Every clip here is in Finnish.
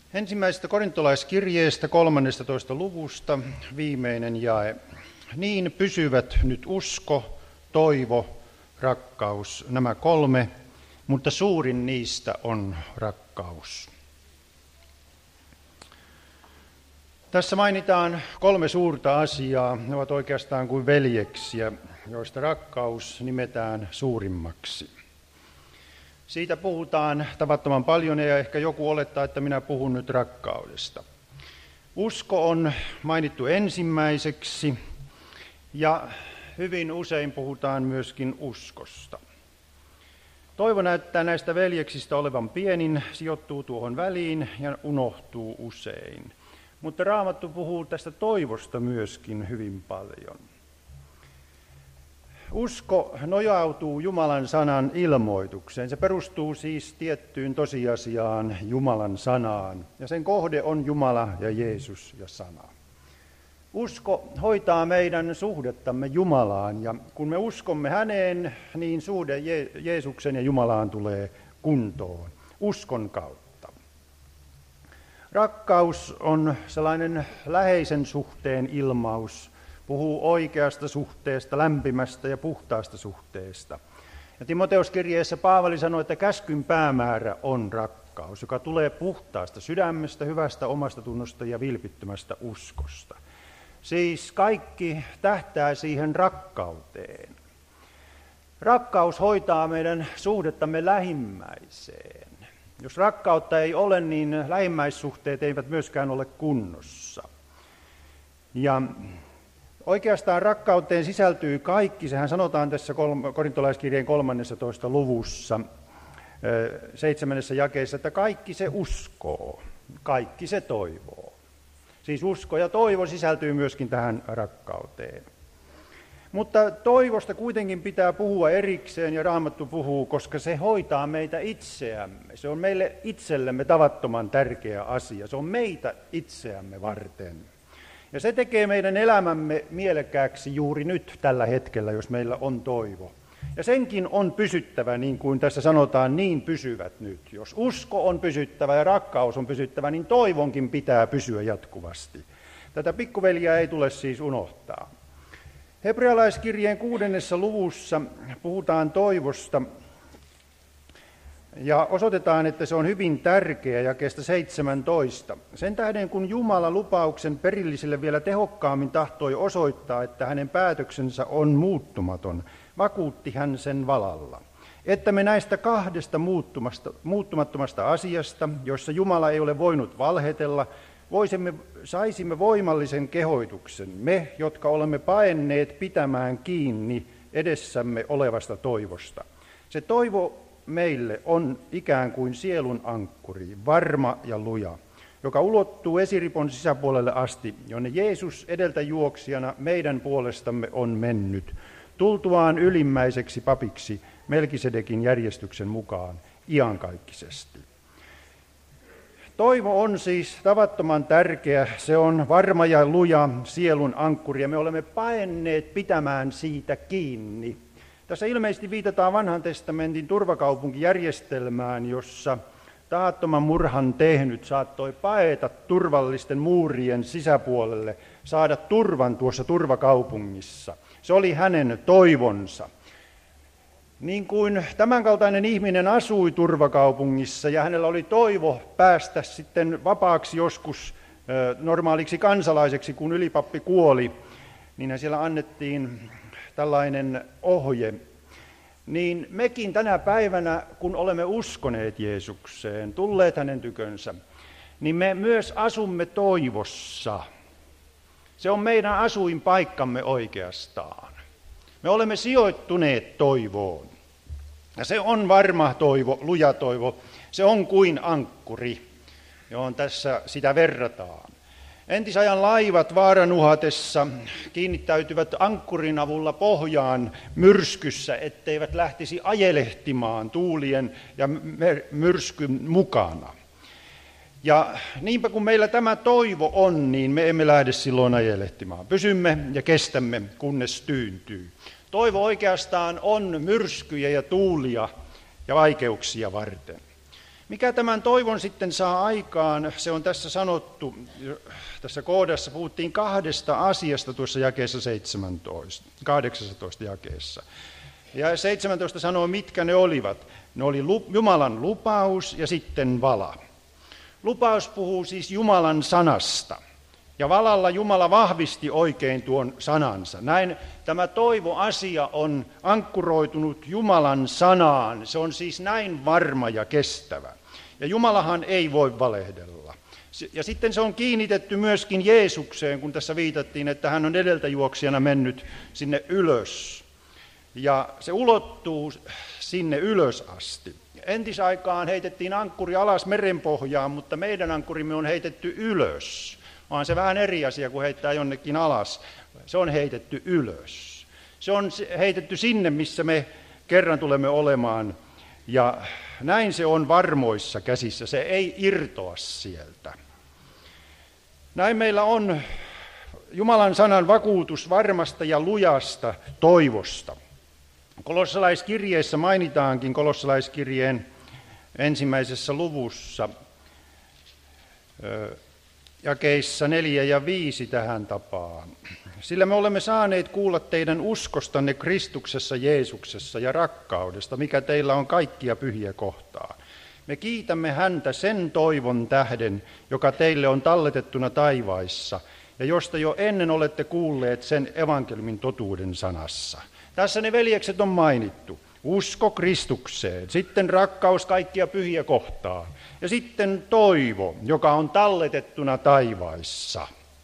Ensimmäisestä korintolaiskirjeestä 13. luvusta viimeinen jae. Niin pysyvät nyt usko, toivo, rakkaus, nämä kolme, mutta suurin niistä on rakkaus. Tässä mainitaan kolme suurta asiaa. Ne ovat oikeastaan kuin veljeksiä, joista rakkaus nimetään suurimmaksi. Siitä puhutaan tavattoman paljon ja ehkä joku olettaa, että minä puhun nyt rakkaudesta. Usko on mainittu ensimmäiseksi ja hyvin usein puhutaan myöskin uskosta. Toivo näyttää näistä veljeksistä olevan pienin, sijoittuu tuohon väliin ja unohtuu usein. Mutta Raamattu puhuu tästä toivosta myöskin hyvin paljon. Usko nojautuu Jumalan sanan ilmoitukseen. Se perustuu siis tiettyyn tosiasiaan, Jumalan sanaan. Ja sen kohde on Jumala ja Jeesus ja sana. Usko hoitaa meidän suhdettamme Jumalaan. Ja kun me uskomme häneen, niin suhde Jeesuksen ja Jumalaan tulee kuntoon uskon kautta. Rakkaus on sellainen läheisen suhteen ilmaus. Puhuu oikeasta suhteesta, lämpimästä ja puhtaasta suhteesta. Ja Timoteuskirjeessä Paavali sanoi, että käskyn päämäärä on rakkaus, joka tulee puhtaasta sydämestä, hyvästä omasta tunnosta ja vilpittömästä uskosta. Siis kaikki tähtää siihen rakkauteen. Rakkaus hoitaa meidän suhdettamme lähimmäiseen. Jos rakkautta ei ole, niin lähimmäissuhteet eivät myöskään ole kunnossa. Ja oikeastaan rakkauteen sisältyy kaikki, sehän sanotaan tässä korintolaiskirjeen 13. luvussa 7. jakeessa, että kaikki se uskoo, kaikki se toivoo. Siis usko ja toivo sisältyy myöskin tähän rakkauteen. Mutta toivosta kuitenkin pitää puhua erikseen ja Raamattu puhuu, koska se hoitaa meitä itseämme. Se on meille itsellemme tavattoman tärkeä asia, se on meitä itseämme varten. Ja se tekee meidän elämämme mielekkääksi juuri nyt tällä hetkellä, jos meillä on toivo. Ja senkin on pysyttävä, niin kuin tässä sanotaan, niin pysyvät nyt. Jos usko on pysyttävä ja rakkaus on pysyttävä, niin toivonkin pitää pysyä jatkuvasti. Tätä pikkuveljeä ei tule siis unohtaa. Hebrealaiskirjeen 6. luvussa puhutaan toivosta ja osoitetaan, että se on hyvin tärkeä jakeesta 17. Sen tähden, kun Jumala lupauksen perillisille vielä tehokkaammin tahtoi osoittaa, että hänen päätöksensä on muuttumaton, vakuutti hän sen valalla. Että me näistä kahdesta muuttumattomasta asiasta, joissa Jumala ei ole voinut valhetella, saisimme voimallisen kehoituksen, me, jotka olemme paenneet pitämään kiinni edessämme olevasta toivosta. Se toivo meille on ikään kuin sielun ankkuri, varma ja luja, joka ulottuu esiripon sisäpuolelle asti, jonne Jeesus edeltä juoksijana meidän puolestamme on mennyt, tultuaan ylimmäiseksi papiksi Melkisedekin järjestyksen mukaan iankaikkisesti. Toivo on siis tavattoman tärkeä, se on varma ja luja sielun ankkuri ja me olemme paenneet pitämään siitä kiinni. Tässä ilmeisesti viitataan vanhan testamentin turvakaupunkijärjestelmään, jossa tahattoman murhan tehnyt saattoi paeta turvallisten muurien sisäpuolelle, saada turvan tuossa turvakaupungissa. Se oli hänen toivonsa. Niin kuin tämänkaltainen ihminen asui turvakaupungissa ja hänellä oli toivo päästä sitten vapaaksi joskus normaaliksi kansalaiseksi, kun ylipappi kuoli, niin siellä annettiin tällainen ohje. Niin mekin tänä päivänä, kun olemme uskoneet Jeesukseen, tulleet hänen tykönsä, niin me myös asumme toivossa. Se on meidän asuinpaikkamme oikeastaan. Me olemme sijoittuneet toivoon. Ja se on varma toivo, luja toivo. Se on kuin ankkuri, johon tässä sitä verrataan. Entisajan laivat vaaran uhatessa kiinnittäytyvät ankkurin avulla pohjaan myrskyssä, etteivät lähtisi ajelehtimaan tuulien ja myrskyn mukana. Ja niinpä kun meillä tämä toivo on, niin me emme lähde silloin ajelehtimaan. Pysymme ja kestämme, kunnes tyyntyy. Toivo oikeastaan on myrskyjä ja tuulia ja vaikeuksia varten. Mikä tämän toivon sitten saa aikaan, se on tässä sanottu, tässä kohdassa puhuttiin 2 asiasta tuossa jakeessa 17, 18 jakeessa. Ja 17 sanoo, mitkä ne olivat. Ne oli Jumalan lupaus ja sitten vala. Lupaus puhuu siis Jumalan sanasta. Ja valalla Jumala vahvisti oikein tuon sanansa. Näin tämä toivoasia on ankkuroitunut Jumalan sanaan. Se on siis näin varma ja kestävä. Ja Jumalahan ei voi valehdella. Ja sitten se on kiinnitetty myöskin Jeesukseen, kun tässä viitattiin, että hän on edeltäjuoksijana mennyt sinne ylös. Ja se ulottuu sinne ylös asti. Entisaikaan heitettiin ankkuri alas merenpohjaan, mutta meidän ankkurimme on heitetty ylös. Vaan se vähän eri asia, kun heittää jonnekin alas. Se on heitetty ylös. Se on heitetty sinne, missä me kerran tulemme olemaan. Ja näin se on varmoissa käsissä. Se ei irtoa sieltä. Näin meillä on Jumalan sanan vakuutus varmasta ja lujasta toivosta. Kolossalaiskirjeessä mainitaankin kolossalaiskirjeen 1. luvussa jakeissa 4 ja 5 tähän tapaan. Sillä me olemme saaneet kuulla teidän uskostanne Kristuksessa Jeesuksessa ja rakkaudesta, mikä teillä on kaikkia pyhiä kohtaan. Me kiitämme häntä sen toivon tähden, joka teille on talletettuna taivaissa, ja josta jo ennen olette kuulleet sen evankeliumin totuuden sanassa. Tässä ne veljekset on mainittu. Usko Kristukseen, sitten rakkaus kaikkia pyhiä kohtaan, ja sitten toivo, joka on talletettuna taivaissa.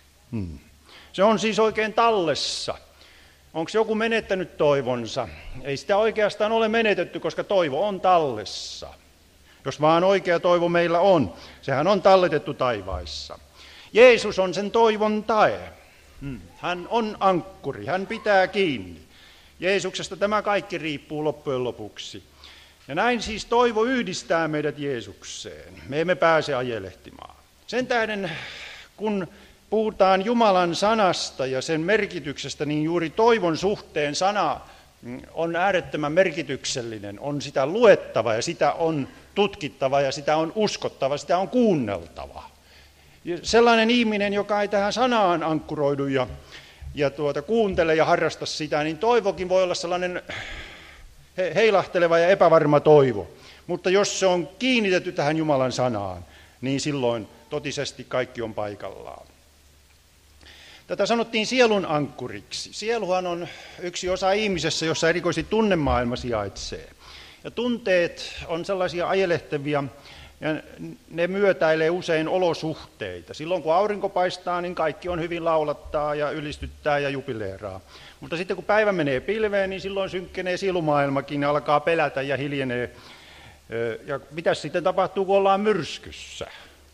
Se on siis oikein tallessa. Onko joku menettänyt toivonsa? Ei sitä oikeastaan ole menetetty, koska toivo on tallessa. Jos vaan oikea toivo meillä on, sehän on talletettu taivaissa. Jeesus on sen toivon tae. Hän on ankkuri, hän pitää kiinni. Jeesuksesta tämä kaikki riippuu loppujen lopuksi. Ja näin siis toivo yhdistää meidät Jeesukseen. Me emme pääse ajelehtimaan. Sen tähden, kun puhutaan Jumalan sanasta ja sen merkityksestä, niin juuri toivon suhteen sana on äärettömän merkityksellinen. On sitä luettava ja sitä on tutkittava ja sitä on uskottava, sitä on kuunneltava. Ja sellainen ihminen, joka ei tähän sanaan ankkuroidu ja kuuntele ja harrasta sitä, niin toivokin voi olla sellainen heilahteleva ja epävarma toivo. Mutta jos se on kiinnitetty tähän Jumalan sanaan, niin silloin totisesti kaikki on paikallaan. Tätä sanottiin sielun ankkuriksi. Sieluhan on yksi osa ihmisessä, jossa erikoisesti tunnemaailma sijaitsee. Ja tunteet on sellaisia ajelehtevia, ja ne myötäilee usein olosuhteita. Silloin kun aurinko paistaa, niin kaikki on hyvin laulattaa ja ylistyttää ja jubileeraa. Mutta sitten kun päivä menee pilveen, niin silloin synkkenee sielumaailmakin ja alkaa pelätä ja hiljenee. Ja mitäs sitten tapahtuu, kun ollaan myrskyssä?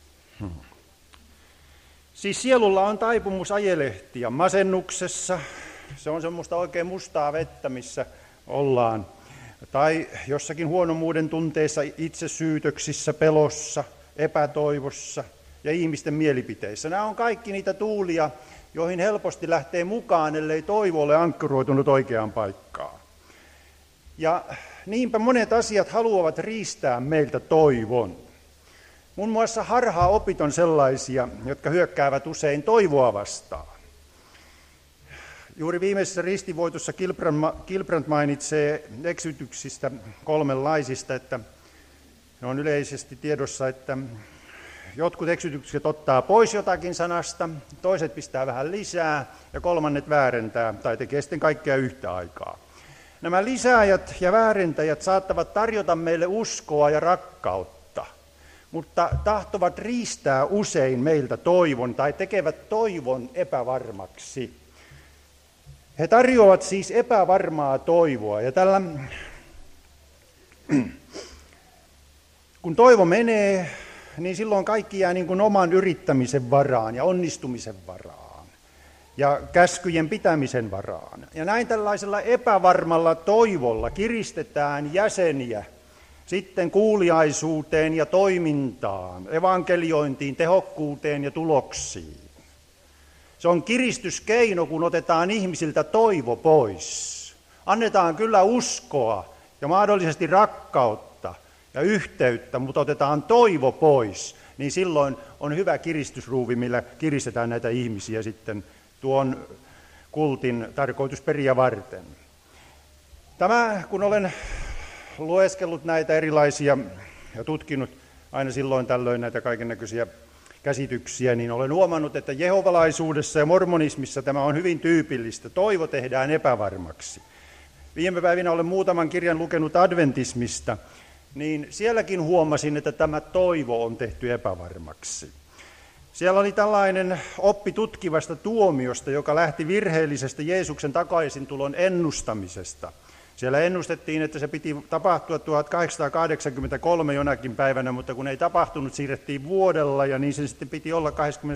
Siis sielulla on taipumus ajelehtia masennuksessa. Se on semmoista oikein mustaa vettä, missä ollaan. Tai jossakin huonomuuden tunteessa, itsesyytöksissä, pelossa, epätoivossa ja ihmisten mielipiteissä. Nämä on kaikki niitä tuulia, joihin helposti lähtee mukaan, ellei toivo ole ankkuroitunut oikeaan paikkaan. Ja niinpä monet asiat haluavat riistää meiltä toivon. Muun muassa harhaopit on sellaisia, jotka hyökkäävät usein toivoa vastaan. Juuri viimeisessä ristivoitossa Kilbrand mainitsee eksytyksistä kolmenlaisista, että ne on yleisesti tiedossa, että jotkut eksytykset ottaa pois jotakin sanasta, toiset pistää vähän lisää ja kolmannet väärentää tai tekee sitten kaikkea yhtä aikaa. Nämä lisääjät ja väärentäjät saattavat tarjota meille uskoa ja rakkautta, mutta tahtovat riistää usein meiltä toivon tai tekevät toivon epävarmaksi. He tarjoavat siis epävarmaa toivoa ja kun toivo menee, niin silloin kaikki jää niin kuin oman yrittämisen varaan ja onnistumisen varaan ja käskyjen pitämisen varaan. Ja näin tällaisella epävarmalla toivolla kiristetään jäseniä sitten kuuliaisuuteen ja toimintaan, evankeliointiin, tehokkuuteen ja tuloksiin. Se on kiristyskeino, kun otetaan ihmisiltä toivo pois. Annetaan kyllä uskoa ja mahdollisesti rakkautta ja yhteyttä, mutta otetaan toivo pois, niin silloin on hyvä kiristysruuvi, millä kiristetään näitä ihmisiä sitten tuon kultin tarkoitusperiä varten. Tämä, kun olen lueskellut näitä erilaisia ja tutkinut aina silloin tällöin näitä kaikennäköisiä käsityksiä, niin olen huomannut, että jehovalaisuudessa ja mormonismissa tämä on hyvin tyypillistä. Toivo tehdään epävarmaksi. Viime päivinä olen muutaman kirjan lukenut adventismista, niin sielläkin huomasin, että tämä toivo on tehty epävarmaksi. Siellä oli tällainen oppi tutkivasta tuomiosta, joka lähti virheellisestä Jeesuksen takaisintulon ennustamisesta. Siellä ennustettiin, että se piti tapahtua 1883 jonakin päivänä, mutta kun ei tapahtunut, siirrettiin vuodella ja niin se sitten piti olla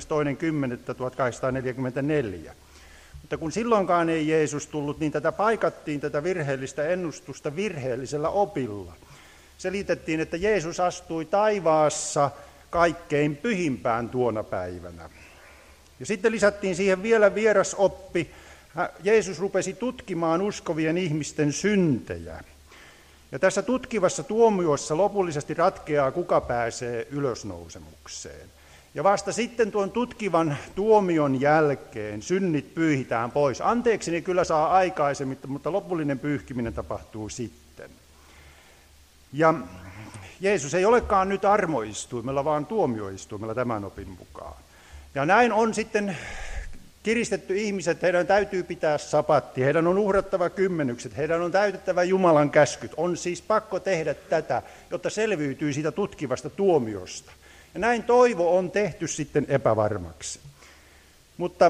22.10.1844. Mutta kun silloinkaan ei Jeesus tullut, niin tätä paikattiin, tätä virheellistä ennustusta virheellisellä opilla. Selitettiin, että Jeesus astui taivaassa kaikkein pyhimpään tuona päivänä. Ja sitten lisättiin siihen vielä vieras oppi. Jeesus rupesi tutkimaan uskovien ihmisten syntejä. Ja tässä tutkivassa tuomiossa lopullisesti ratkeaa, kuka pääsee ylösnousemukseen. Ja vasta sitten tuon tutkivan tuomion jälkeen synnit pyyhitään pois. Anteeksi ne kyllä saa aikaisemmin, mutta lopullinen pyyhkiminen tapahtuu sitten. Ja Jeesus ei olekaan nyt armoistuimella, vaan tuomioistuimella tämän opin mukaan. Ja näin on sitten kiristetty ihmiset, heidän täytyy pitää sapatti, heidän on uhrattava kymmenykset, heidän on täytettävä Jumalan käskyt. On siis pakko tehdä tätä, jotta selviytyy siitä tutkivasta tuomiosta. Ja näin toivo on tehty sitten epävarmaksi. Mutta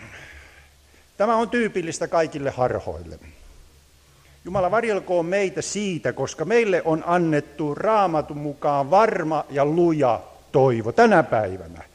tämä on tyypillistä kaikille harhoille. Jumala varjelkoon meitä siitä, koska meille on annettu Raamatun mukaan varma ja luja toivo tänä päivänä.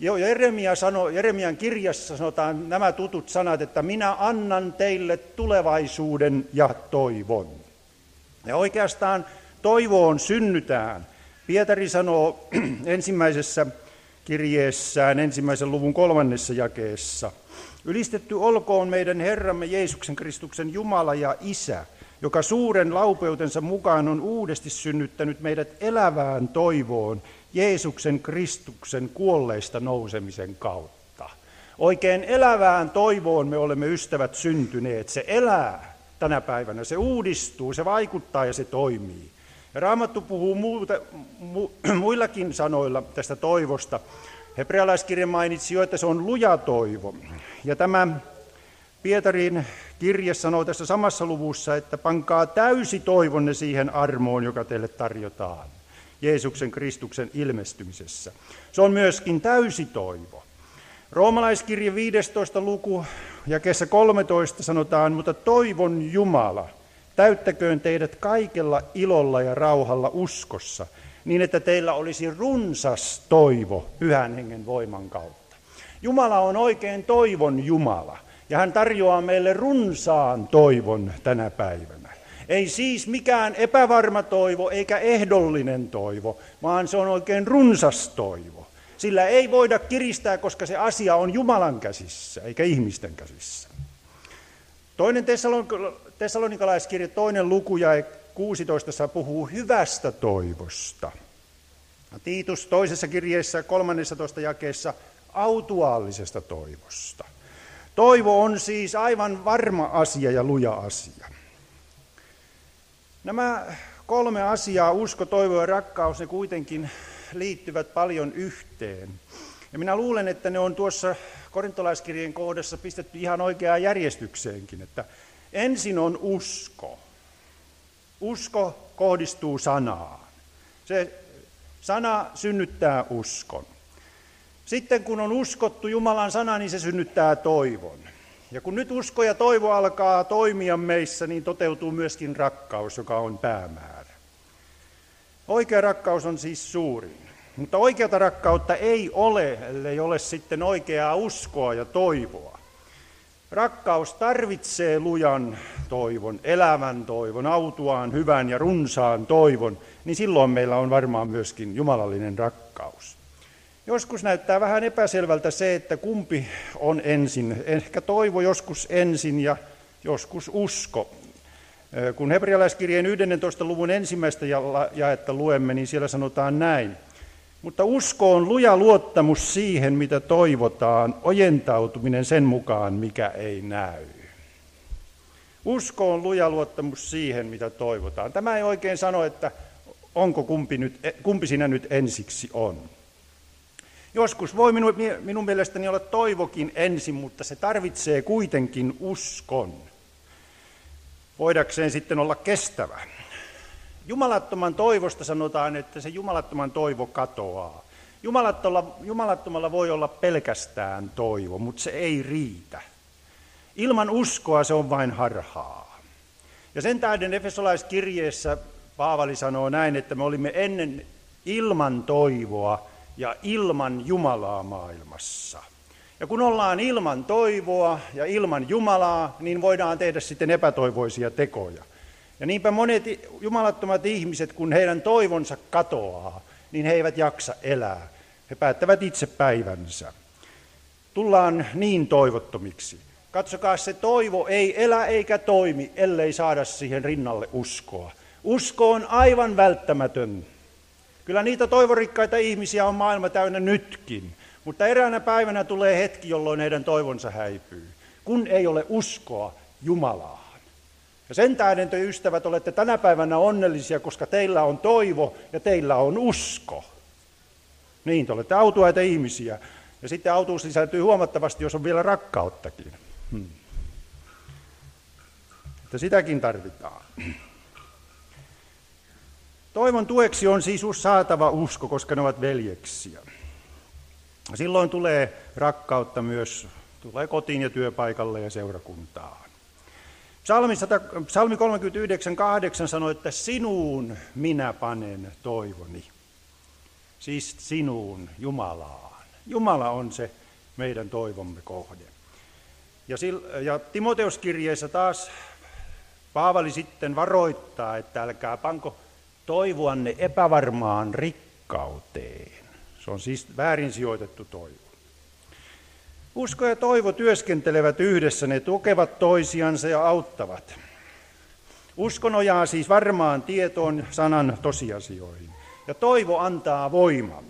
Jeremian kirjassa sanotaan nämä tutut sanat, että minä annan teille tulevaisuuden ja toivon. Ja oikeastaan toivoon synnytään. Pietari sanoo ensimmäisessä kirjeessään, 1. luvun 3. jakeessa, ylistetty olkoon meidän Herramme Jeesuksen Kristuksen Jumala ja Isä, joka suuren laupeutensa mukaan on uudesti synnyttänyt meidät elävään toivoon Jeesuksen Kristuksen kuolleista nousemisen kautta. Oikein elävään toivoon me olemme ystävät syntyneet. Se elää tänä päivänä, se uudistuu, se vaikuttaa ja se toimii. Ja Raamattu puhuu muillakin sanoilla tästä toivosta. Hebrealaiskirja mainitsi jo, että se on luja toivo. Ja tämä Pietarin kirje sanoo tässä samassa luvussa, että pankaa täysi toivonne siihen armoon, joka teille tarjotaan Jeesuksen Kristuksen ilmestymisessä. Se on myöskin täysi toivo. Roomalaiskirje 15. luku jakeessa 13 sanotaan, mutta toivon Jumala täyttäköön teidät kaikella ilolla ja rauhalla uskossa, niin että teillä olisi runsas toivo Pyhän Hengen voiman kautta. Jumala on oikein toivon Jumala, ja hän tarjoaa meille runsaan toivon tänä päivänä. Ei siis mikään epävarma toivo eikä ehdollinen toivo, vaan se on oikein runsas toivo. Sillä ei voida kiristää, koska se asia on Jumalan käsissä eikä ihmisten käsissä. Toinen Tessalonikalaiskirja, 2. luku ja 16 puhuu hyvästä toivosta. Tiitus toisessa kirjeessä 13. jakeessa autuaallisesta toivosta. Toivo on siis aivan varma asia ja luja asia. Nämä 3 asiaa, usko, toivo ja rakkaus, ne kuitenkin liittyvät paljon yhteen. Ja minä luulen, että ne on tuossa korintolaiskirjeen kohdassa pistetty ihan oikeaan järjestykseenkin, että ensin on usko. Usko kohdistuu sanaan. Se sana synnyttää uskon. Sitten kun on uskottu Jumalan sana, niin se synnyttää toivon. Ja kun nyt usko ja toivo alkaa toimia meissä, niin toteutuu myöskin rakkaus, joka on päämäärä. Oikea rakkaus on siis suurin. Mutta oikeata rakkautta ei ole, ellei ole sitten oikeaa uskoa ja toivoa. Rakkaus tarvitsee lujan toivon, elävän toivon, autuaan, hyvän ja runsaan toivon, niin silloin meillä on varmaan myöskin jumalallinen rakkaus. Joskus näyttää vähän epäselvältä se, että kumpi on ensin. Ehkä toivo joskus ensin ja joskus usko. Kun hebrealaiskirjeen 11. luvun ensimmäistä jaetta luemme, niin siellä sanotaan näin. Mutta usko on luja luottamus siihen, mitä toivotaan, ojentautuminen sen mukaan, mikä ei näy. Usko on luja luottamus siihen, mitä toivotaan. Tämä ei oikein sano, että onko kumpi siinä nyt ensiksi on. Joskus voi minun mielestäni olla toivokin ensin, mutta se tarvitsee kuitenkin uskon, voidakseen sitten olla kestävä. Jumalattoman toivosta sanotaan, että se jumalattoman toivo katoaa. Jumalattomalla voi olla pelkästään toivo, mutta se ei riitä. Ilman uskoa se on vain harhaa. Ja sen tähden Efesolaiskirjeessä Paavali sanoo näin, että me olimme ennen ilman toivoa ja ilman Jumalaa maailmassa. Ja kun ollaan ilman toivoa ja ilman Jumalaa, niin voidaan tehdä sitten epätoivoisia tekoja. Ja niinpä monet jumalattomat ihmiset, kun heidän toivonsa katoaa, niin he eivät jaksa elää. He päättävät itse päivänsä. Tullaan niin toivottomiksi. Katsokaa, se toivo ei elä eikä toimi, ellei saada siihen rinnalle uskoa. Usko on aivan välttämätön. Kyllä niitä toivorikkaita ihmisiä on maailma täynnä nytkin, mutta eräänä päivänä tulee hetki, jolloin heidän toivonsa häipyy, kun ei ole uskoa Jumalaan. Ja sen tähden te ystävät olette tänä päivänä onnellisia, koska teillä on toivo ja teillä on usko. Niin, te olette autuaita ihmisiä. Ja sitten autuus lisääntyy huomattavasti, jos on vielä rakkauttakin. Että sitäkin tarvitaan. Toivon tueksi on siis saatava usko, koska ne ovat veljeksiä. Silloin tulee rakkautta myös, tulee kotiin ja työpaikalle ja seurakuntaan. Psalmi 39:8 sanoo, että sinuun minä panen toivoni. Siis sinuun, Jumalaan. Jumala on se meidän toivomme kohde. Ja Timoteuskirjeessä taas Paavali sitten varoittaa, että älkää panko toivoanne epävarmaan rikkauteen. Se on siis väärin sijoitettu toivo. Usko ja toivo työskentelevät yhdessä, ne tukevat toisiansa ja auttavat. Usko nojaa siis varmaan tietoon sanan tosiasioihin. Ja toivo antaa voiman.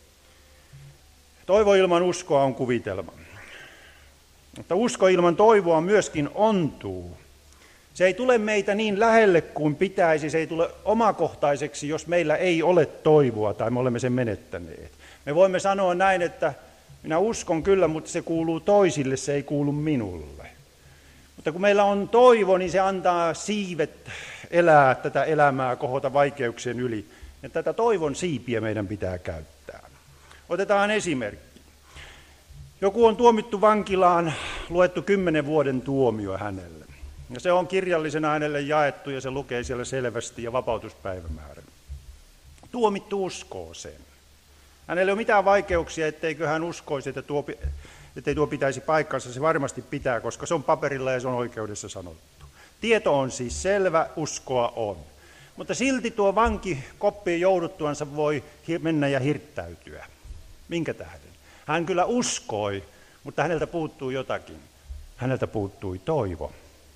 Toivo ilman uskoa on kuvitelma. Mutta usko ilman toivoa myöskin ontuu. Se ei tule meitä niin lähelle kuin pitäisi, se ei tule omakohtaiseksi, jos meillä ei ole toivoa tai me olemme sen menettäneet. Me voimme sanoa näin, että minä uskon kyllä, mutta se kuuluu toisille, se ei kuulu minulle. Mutta kun meillä on toivo, niin se antaa siivet elää tätä elämää, kohota vaikeuksien yli. Ja tätä toivon siipiä meidän pitää käyttää. Otetaan esimerkki. Joku on tuomittu vankilaan, luettu 10 vuoden tuomio hänelle. Ja se on kirjallisena hänelle jaettu ja se lukee siellä selvästi ja vapautuspäivämäärän. Tuomittu uskoo sen. Hänellä ei ole mitään vaikeuksia, etteikö hän uskoisi, ettei tuo pitäisi paikkansa. Se varmasti pitää, koska se on paperilla ja se on oikeudessa sanottu. Tieto on siis selvä, uskoa on. Mutta silti tuo vanki koppiin jouduttuansa voi mennä ja hirttäytyä. Minkä tähden? Hän kyllä uskoi, mutta häneltä puuttuu jotakin. Häneltä puuttui toivo.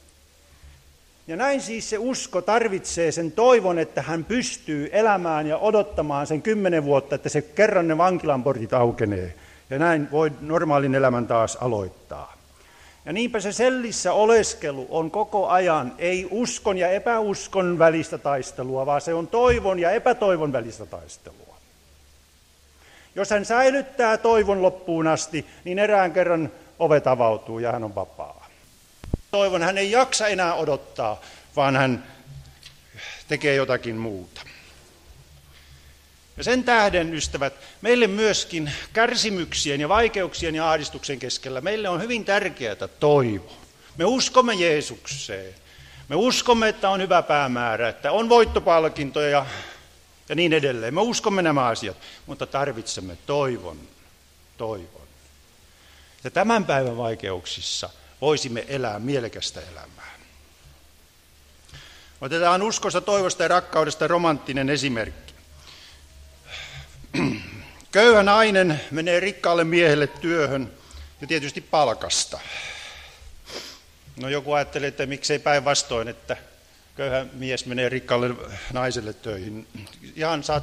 Ja näin siis se usko tarvitsee sen toivon, että hän pystyy elämään ja odottamaan sen 10 vuotta, että se kerran ne vankilan portit aukenee. Ja näin voi normaalin elämän taas aloittaa. Ja niinpä se sellissä oleskelu on koko ajan ei uskon ja epäuskon välistä taistelua, vaan se on toivon ja epätoivon välistä taistelua. Jos hän säilyttää toivon loppuun asti, niin erään kerran ovet avautuu ja hän on vapaa. Toivon, hän ei jaksa enää odottaa, vaan hän tekee jotakin muuta. Ja sen tähden, ystävät, meille myöskin kärsimyksien ja vaikeuksien ja ahdistuksen keskellä, meille on hyvin tärkeää toivo. Me uskomme Jeesukseen. Me uskomme, että on hyvä päämäärä, että on voittopalkintoja ja niin edelleen. Me uskomme nämä asiat, mutta tarvitsemme toivon. Ja tämän päivän vaikeuksissa voisimme elää mielekästä elämää. Otetaan uskosta, toivosta ja rakkaudesta romanttinen esimerkki. Köyhä nainen menee rikkaalle miehelle työhön ja tietysti palkasta. No joku ajattelee, että miksei päinvastoin, että köyhä mies menee rikkaalle naiselle töihin. Ihan saat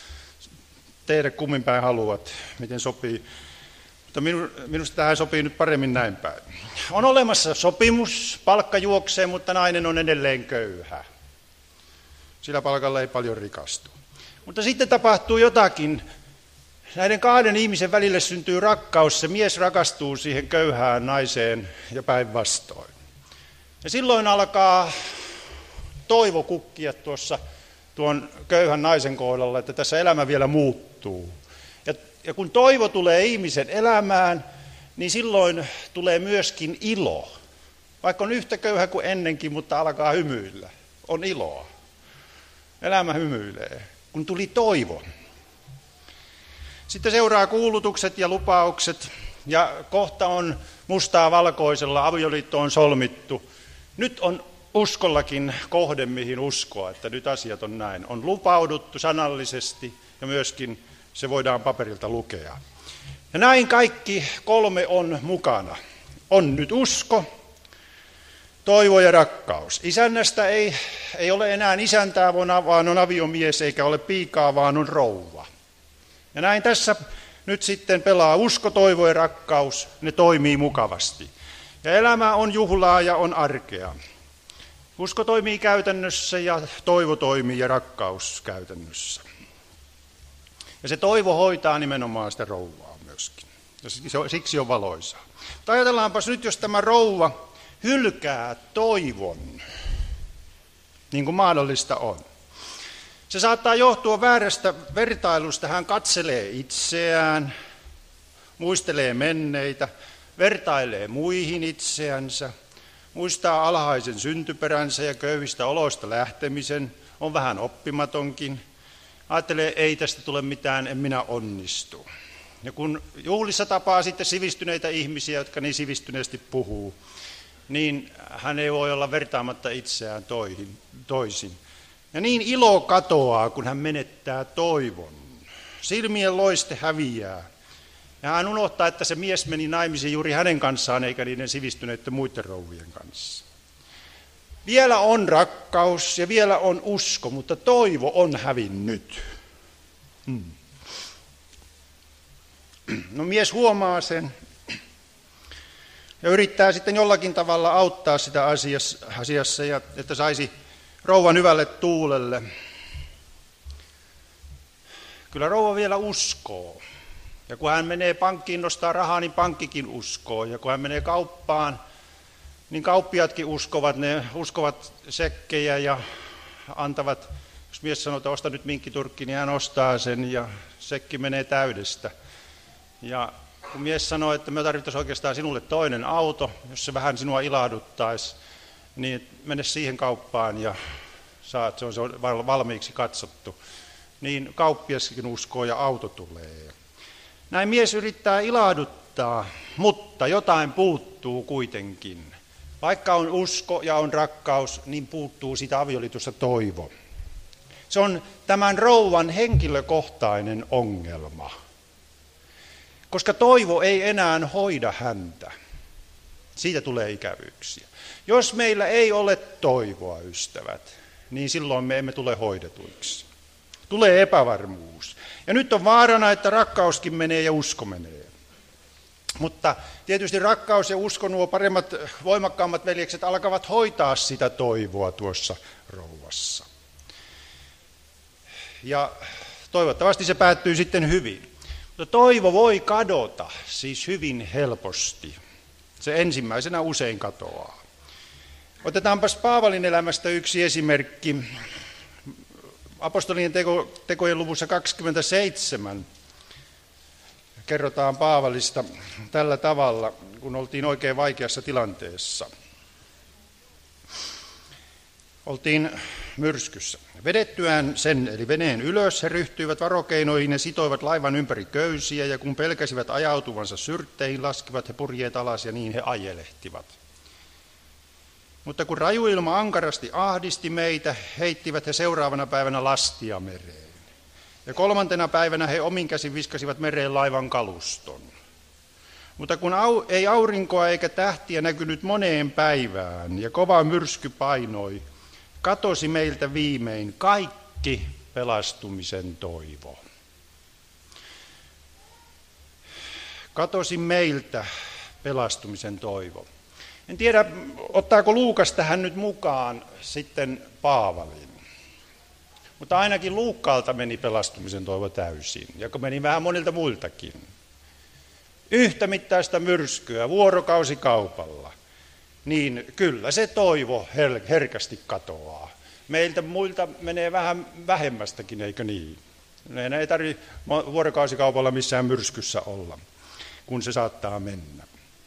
tehdä kummin päin haluat, miten sopii. Mutta minusta tähän sopii nyt paremmin näin päin. On olemassa sopimus, palkka juoksee, mutta nainen on edelleen köyhä. Sillä palkalla ei paljon rikastu. Mutta sitten tapahtuu jotakin. Näiden kahden ihmisen välille syntyy rakkaus. Se mies rakastuu siihen köyhään naiseen ja päinvastoin. Ja silloin alkaa toivo kukkia tuon köyhän naisen kohdalla, että tässä elämä vielä muuttuu. Ja kun toivo tulee ihmisen elämään, niin silloin tulee myöskin ilo. Vaikka on yhtä köyhä kuin ennenkin, mutta alkaa hymyillä. On iloa. Elämä hymyilee, kun tuli toivo. Sitten seuraa kuulutukset ja lupaukset, ja kohta on mustaa valkoisella, avioliitto on solmittu. Nyt on uskollakin kohde, mihin uskoa, että nyt asiat on näin. On lupauduttu sanallisesti, ja myöskin se voidaan paperilta lukea. Ja näin kaikki kolme on mukana. On nyt usko, toivo ja rakkaus. Isännästä ei ole enää isäntää, vaan on aviomies, eikä ole piikaa, vaan on rouva. Ja näin tässä nyt sitten pelaa usko, toivo ja rakkaus, ne toimii mukavasti. Ja elämä on juhlaa ja on arkea. Usko toimii käytännössä ja toivo toimii ja rakkaus käytännössä. Ja se toivo hoitaa nimenomaan sitä rouvaa myöskin. Ja siksi on valoisaa. Mutta ajatellaanpas nyt, jos tämä rouva hylkää toivon, niin kuin mahdollista on. Se saattaa johtua väärästä vertailusta. Hän katselee itseään, muistelee menneitä, vertailee muihin itseänsä, muistaa alhaisen syntyperänsä ja köyhistä oloista lähtemisen, on vähän oppimatonkin. Ajattelee, ei tästä tule mitään, en minä onnistu. Ja kun juhlissa tapaa sitten sivistyneitä ihmisiä, jotka niin sivistyneesti puhuu, niin hän ei voi olla vertaamatta itseään toisin. Ja niin ilo katoaa, kun hän menettää toivon. Silmien loiste häviää. Ja hän unohtaa, että se mies meni naimisiin juuri hänen kanssaan, eikä niiden sivistyneiden muiden rouvien kanssa. Vielä on rakkaus ja vielä on usko, mutta toivo on hävinnyt. No mies huomaa sen ja yrittää sitten jollakin tavalla auttaa sitä asiassa, ja että saisi rouvan hyvälle tuulelle. Kyllä rouva vielä uskoo. Ja kun hän menee pankkiin nostaa rahaa, niin pankkikin uskoo. Ja kun hän menee kauppaan, niin kauppiaatkin uskovat. Ne uskovat sekkejä ja antavat, jos mies sanoo, että osta nyt minkkiturkki, niin hän ostaa sen ja sekki menee täydestä. Ja kun mies sanoo, että me tarvittaisiin oikeastaan sinulle toinen auto, jos se vähän sinua ilahduttaisi, niin mene siihen kauppaan ja saat, se on valmiiksi katsottu. Niin kauppiaskin uskoo ja auto tulee. Näin mies yrittää ilahduttaa, mutta jotain puuttuu kuitenkin. Vaikka on usko ja on rakkaus, niin puuttuu siitä avioliitosta toivo. Se on tämän rouvan henkilökohtainen ongelma. Koska toivo ei enää hoida häntä. Siitä tulee ikävyyksiä. Jos meillä ei ole toivoa, ystävät, niin silloin me emme tule hoidetuiksi. Tulee epävarmuus. Ja nyt on vaarana, että rakkauskin menee ja usko menee. Mutta tietysti rakkaus ja usko, nuo paremmat, voimakkaammat veljekset, alkavat hoitaa sitä toivoa tuossa rouvassa. Ja toivottavasti se päättyy sitten hyvin. Mutta toivo voi kadota siis hyvin helposti. Se ensimmäisenä usein katoaa. Otetaanpas Paavalin elämästä yksi esimerkki. Apostolien tekojen luvussa 27 kerrotaan Paavalista tällä tavalla, kun oltiin oikein vaikeassa tilanteessa. Oltiin myrskyssä. Vedettyään sen, eli veneen ylös, he ryhtyivät varokeinoihin ja sitoivat laivan ympäri köysiä, ja kun pelkäsivät ajautuvansa syrtteihin, laskivat he purjeet alas, ja niin he ajelehtivat. Mutta kun raju ilma ankarasti ahdisti meitä, heittivät he seuraavana päivänä lastia mereen. Ja 3. päivänä he omin käsin viskasivat mereen laivan kaluston. Mutta kun ei aurinkoa eikä tähtiä näkynyt moneen päivään, ja kova myrsky painoi, katosi meiltä viimein kaikki pelastumisen toivo. Katosi meiltä pelastumisen toivo. En tiedä, ottaako Luukas tähän nyt mukaan sitten Paavalin. Mutta ainakin Luukkaalta meni pelastumisen toivo täysin, joka meni vähän monilta muiltakin. Yhtä mittaista myrskyä vuorokausikaupalla, niin kyllä se toivo herkästi katoaa. Meiltä muilta menee vähän vähemmästäkin, eikö niin? Meidän ei tarvitse vuorokausikaupalla missään myrskyssä olla, kun se saattaa mennä.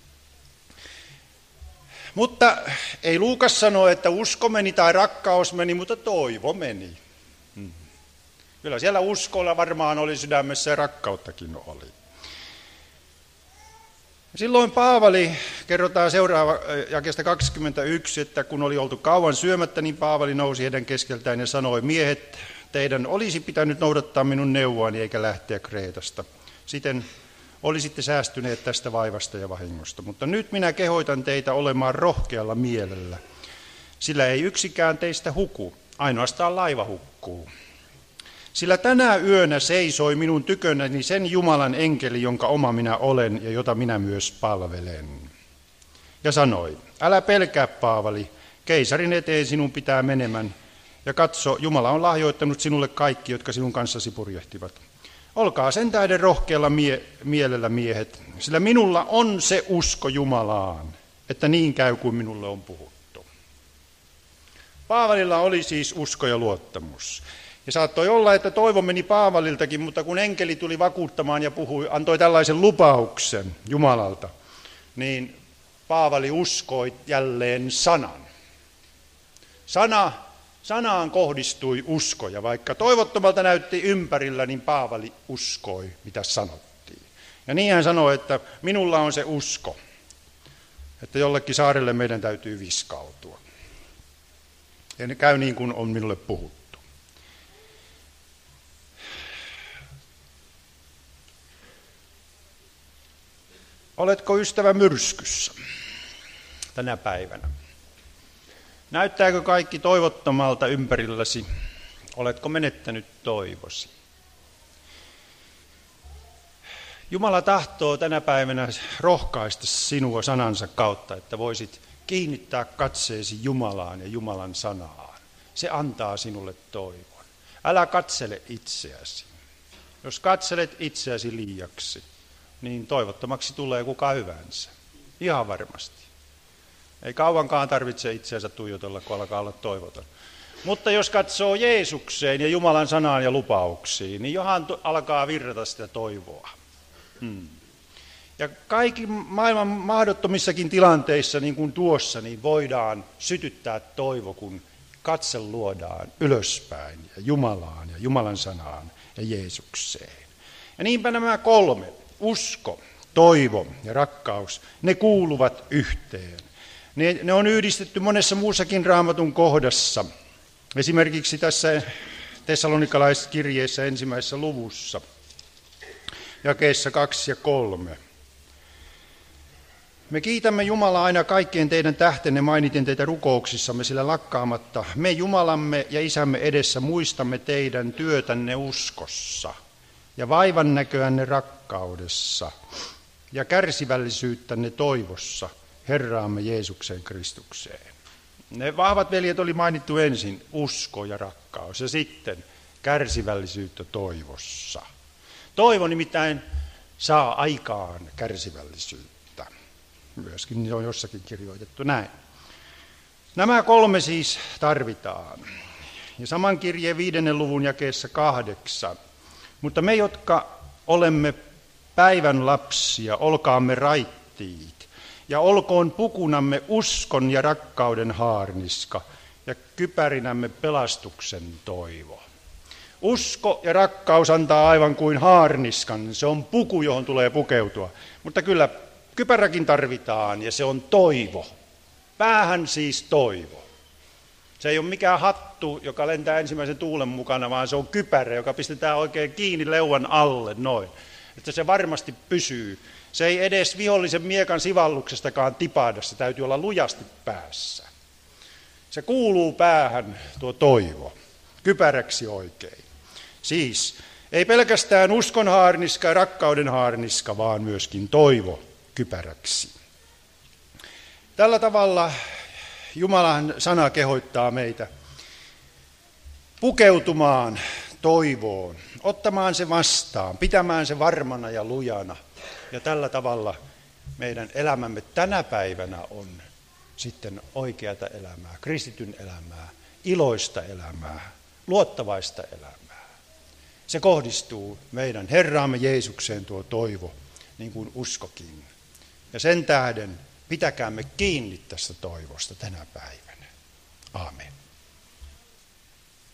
Mutta ei Luukas sano, että usko meni tai rakkaus meni, mutta toivo meni. Kyllä siellä uskolla varmaan oli sydämessä ja rakkauttakin oli. Silloin Paavali, kerrotaan seuraava jakeesta 21, että kun oli oltu kauan syömättä, niin Paavali nousi heidän keskeltään ja sanoi, miehet, teidän olisi pitänyt noudattaa minun neuvoani eikä lähteä Kreetasta. Siten olisitte säästyneet tästä vaivasta ja vahingosta. Mutta nyt minä kehoitan teitä olemaan rohkealla mielellä, sillä ei yksikään teistä huku, ainoastaan laiva hukkuu. Sillä tänä yönä seisoi minun tykönäni sen Jumalan enkeli, jonka oma minä olen ja jota minä myös palvelen. Ja sanoi, älä pelkää Paavali, keisarin eteen sinun pitää menemään. Ja katso, Jumala on lahjoittanut sinulle kaikki, jotka sinun kanssasi purjehtivat. Olkaa sen tähden rohkealla mielellä miehet, sillä minulla on se usko Jumalaan, että niin käy kuin minulle on puhuttu. Paavalilla oli siis usko ja luottamus. Ja saattoi olla, että toivo meni Paavaliltakin, mutta kun enkeli tuli vakuuttamaan ja antoi tällaisen lupauksen Jumalalta, niin Paavali uskoi jälleen sanan. Sanaan kohdistui usko, ja vaikka toivottomalta näytti ympärillä, niin Paavali uskoi, mitä sanottiin. Ja niin hän sanoi, että minulla on se usko, että jollekin saarelle meidän täytyy viskautua. Ja ne käy niin kuin on minulle puhuttu. Oletko ystävä myrskyssä tänä päivänä? Näyttääkö kaikki toivottomalta ympärilläsi? Oletko menettänyt toivosi? Jumala tahtoo tänä päivänä rohkaista sinua sanansa kautta, että voisit kiinnittää katseesi Jumalaan ja Jumalan sanaan. Se antaa sinulle toivon. Älä katsele itseäsi. Jos katselet itseäsi liiaksi, niin toivottomaksi tulee kuka hyvänsä. Ihan varmasti. Ei kauankaan tarvitse itseänsä tuijotella, kun alkaa olla toivoton. Mutta jos katsoo Jeesukseen ja Jumalan sanaan ja lupauksiin, niin johan alkaa virrata sitä toivoa. Ja kaikki maailman mahdottomissakin tilanteissa, niin kuin tuossa, niin voidaan sytyttää toivo, kun katse luodaan ylöspäin ja Jumalaan ja Jumalan sanaan ja Jeesukseen. Ja niinpä nämä kolme, usko, toivo ja rakkaus, ne kuuluvat yhteen. Ne on yhdistetty monessa muussakin Raamatun kohdassa. Esimerkiksi tässä Tessalonikalaiskirjeessä 1. luvussa, jakeessa 2 ja 3. Me kiitämme Jumalaa aina kaikkien teidän tähtenne mainiten teitä rukouksissamme, sillä lakkaamatta me Jumalamme ja Isämme edessä muistamme teidän työtänne uskossa ja vaivan näköänne rakkaudessa ja kärsivällisyyttänne toivossa Herraamme Jeesuksen Kristukseen. Ne vahvat veljet oli mainittu ensin, usko ja rakkaus, ja sitten kärsivällisyyttä toivossa. Toivo nimittäin saa aikaan kärsivällisyyttä. Myöskin on jossakin kirjoitettu näin. Nämä kolme siis tarvitaan. Ja saman kirjeen 5. luvun jakeessa 8. Mutta me, jotka olemme päivän lapsia, olkaamme raittiit. Ja olkoon pukunamme uskon ja rakkauden haarniska ja kypärinämme pelastuksen toivo. Usko ja rakkaus antaa aivan kuin haarniskan, se on puku, johon tulee pukeutua. Mutta kyllä kypäräkin tarvitaan ja se on toivo. Päähän siis toivo. Se ei ole mikään hattu, joka lentää ensimmäisen tuulen mukana, vaan se on kypärä, joka pistetään oikein kiinni leuan alle noin. Että se varmasti pysyy. Se ei edes vihollisen miekan sivalluksestakaan tipahda, se täytyy olla lujasti päässä. Se kuuluu päähän tuo toivo, kypäräksi oikein. Siis ei pelkästään uskon haarniska ja rakkauden haarniska, vaan myöskin toivo kypäräksi. Tällä tavalla Jumalan sana kehottaa meitä pukeutumaan toivoon, ottamaan se vastaan, pitämään se varmana ja lujana. Ja tällä tavalla meidän elämämme tänä päivänä on sitten oikeata elämää, kristityn elämää, iloista elämää, luottavaista elämää. Se kohdistuu meidän Herraamme Jeesukseen tuo toivo, niin kuin uskokin. Ja sen tähden pitäkäämme kiinni tästä toivosta tänä päivänä. Aamen.